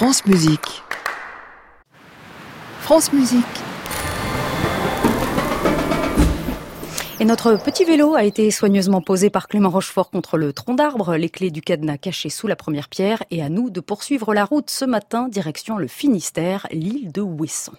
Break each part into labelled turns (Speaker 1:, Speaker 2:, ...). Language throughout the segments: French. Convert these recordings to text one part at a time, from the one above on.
Speaker 1: France Musique. France Musique.
Speaker 2: Et notre petit vélo a été soigneusement posé par Clément Rochefort contre le tronc d'arbre, les clés du cadenas cachées sous la première pierre, et à nous de poursuivre la route ce matin, direction le Finistère, l'île de Ouessant.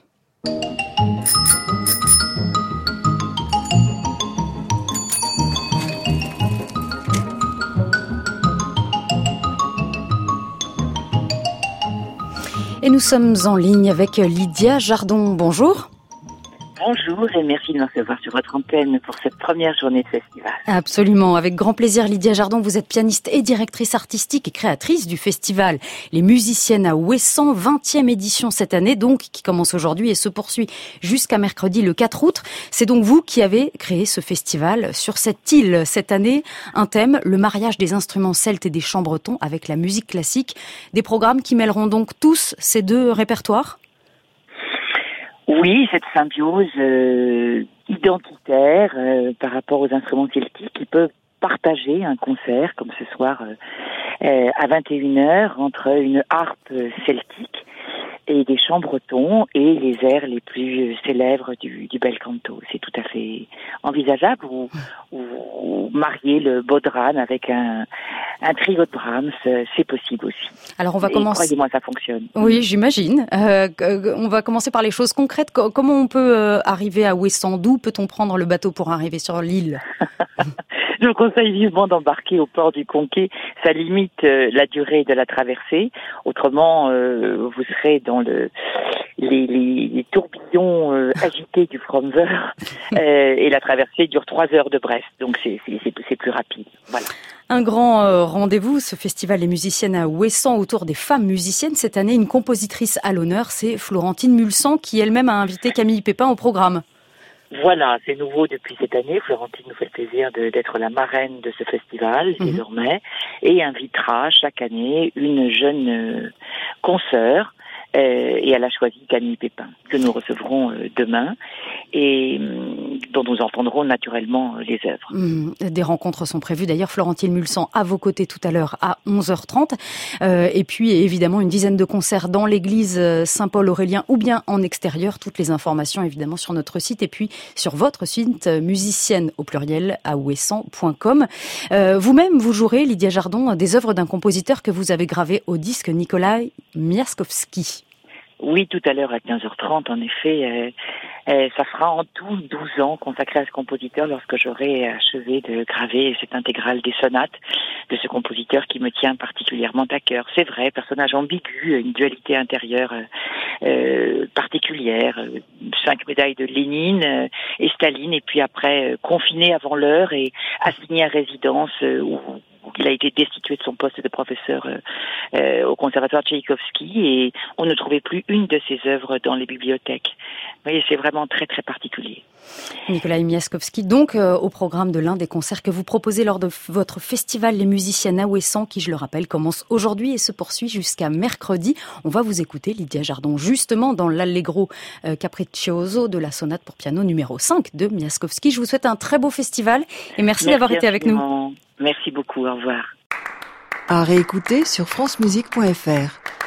Speaker 2: Et nous sommes en ligne avec Lydia Jardon. Bonjour.
Speaker 3: Bonjour et merci de nous recevoir sur votre antenne pour cette première journée de festival.
Speaker 2: Absolument, avec grand plaisir. Lydia Jardon, vous êtes pianiste et directrice artistique et créatrice du festival Les Musiciennes à Ouessant, 20e édition cette année, donc qui commence aujourd'hui et se poursuit jusqu'à mercredi le 4 août. C'est donc vous qui avez créé ce festival sur cette île cette année. Un thème, le mariage des instruments celtes et des chants bretons avec la musique classique. Des programmes qui mêleront donc tous ces deux répertoires ?
Speaker 3: Oui, cette symbiose identitaire par rapport aux instruments celtiques qui peuvent partager un concert comme ce soir à 21h entre une harpe celtique et des chants bretons et les airs les plus célèbres du bel canto. C'est tout à fait envisageable ou marier le Bodhran avec un trio de Brahms, c'est possible aussi.
Speaker 2: Alors on va commencer.
Speaker 3: Croyez-moi, ça fonctionne.
Speaker 2: Oui, j'imagine. On va commencer par les choses concrètes. Comment on peut arriver à Ouessant ? D'où peut-on prendre le bateau pour arriver sur l'île ?
Speaker 3: Je vous conseille vivement d'embarquer au port du Conquet. Ça limite la durée de la traversée. Autrement, vous serez dans les tourbillons agités du Frommer et la traversée dure 3 heures de Brest. Donc c'est plus rapide. Voilà.
Speaker 2: Un grand rendez-vous, ce festival Les Musiciennes à Ouessant autour des femmes musiciennes. Cette année, une compositrice à l'honneur, c'est Florentine Mulsan qui elle-même a invité Camille Pépin au programme.
Speaker 3: Voilà, c'est nouveau depuis cette année. Florentine nous fait le plaisir d'être la marraine de ce festival désormais et invitera chaque année une jeune consoeur. Et elle a choisi Camille Pépin, que nous recevrons demain et dont nous entendrons naturellement les œuvres.
Speaker 2: Des rencontres sont prévues. D'ailleurs, Florentine Mulsan à vos côtés tout à l'heure à 11h30. Et puis, évidemment, une dizaine de concerts dans l'église Saint-Paul-Aurélien ou bien en extérieur. Toutes les informations, évidemment, sur notre site et puis sur votre site musicienne au pluriel à ouessant.com. Vous-même, vous jouerez, Lydia Jardon, des œuvres d'un compositeur que vous avez gravé au disque Nikolai Miaskovski.
Speaker 3: Oui, tout à l'heure à 15h30, en effet, ça fera en tout 12 ans consacrés à ce compositeur lorsque j'aurai achevé de graver cette intégrale des sonates de ce compositeur qui me tient particulièrement à cœur. C'est vrai, personnage ambigu, une dualité intérieure particulière, 5 médailles de Lénine et Staline, et puis après confiné avant l'heure et assigné à résidence où il a été destitué de son poste de professeur au conservatoire Tchaïkovski et on ne trouvait plus une de ses œuvres dans les bibliothèques. Vous voyez, c'est vraiment très très particulier.
Speaker 2: Nikolai Miaskovski, donc au programme de l'un des concerts que vous proposez lors de votre festival Les Musiciennes à Ouessant, qui, je le rappelle, commence aujourd'hui et se poursuit jusqu'à mercredi. On va vous écouter, Lydia Jardon, justement dans l'Allegro Capriccioso de la sonate pour piano numéro 5 de Miaskovski. Je vous souhaite un très beau festival et merci d'avoir été avec nous.
Speaker 3: Merci beaucoup, au revoir.
Speaker 1: À réécouter sur francemusique.fr.